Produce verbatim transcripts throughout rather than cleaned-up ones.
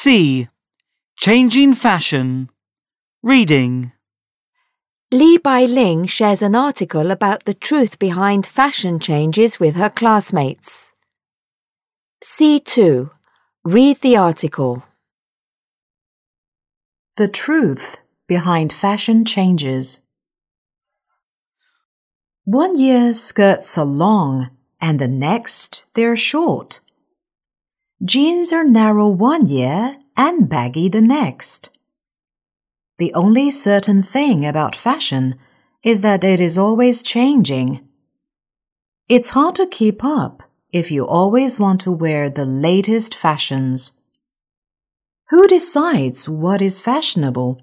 C. Changing fashion. Reading. Li Bailing shares an article about the truth behind fashion changes with her classmates. C two. Read the article. The truth behind fashion changes. One year skirts are long, and the next they're short. Jeans are narrow one year and baggy the next. The only certain thing about fashion is that it is always changing. It's hard to keep up if you always want to wear the latest fashions. Who decides what is fashionable?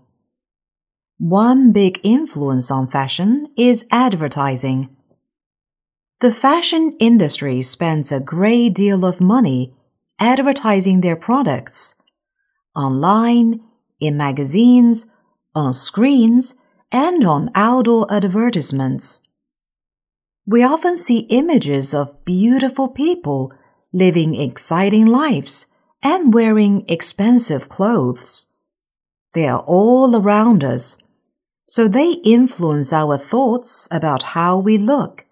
One big influence on fashion is advertising. The fashion industry spends a great deal of money advertising their products, online, in magazines, on screens, and on outdoor advertisements. We often see images of beautiful people living exciting lives and wearing expensive clothes. They are all around us, so they influence our thoughts about how we look.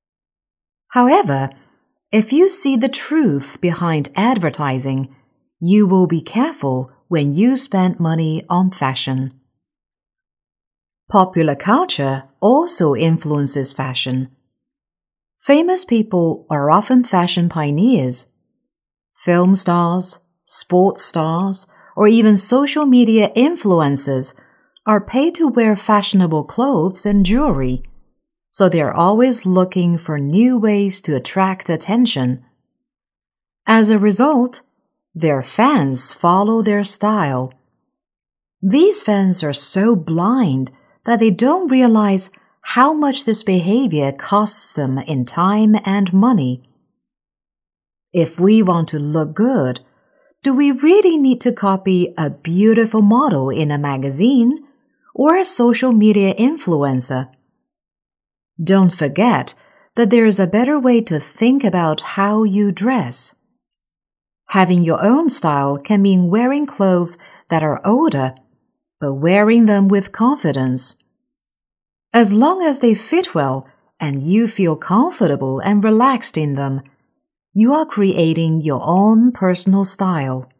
However, if you see the truth behind advertising, you will be careful when you spend money on fashion. Popular culture also influences fashion. Famous people are often fashion pioneers. Film stars, sports stars, or even social media influencers are paid to wear fashionable clothes and jewelry, so they are always looking for new ways to attract attention. As a result, their fans follow their style. These fans are so blind that they don't realize how much this behavior costs them in time and money. If we want to look good, do we really need to copy a beautiful model in a magazine or a social media influencer? Don't forget that there is a better way to think about how you dress. Having your own style can mean wearing clothes that are older, but wearing them with confidence. As long as they fit well and you feel comfortable and relaxed in them, you are creating your own personal style.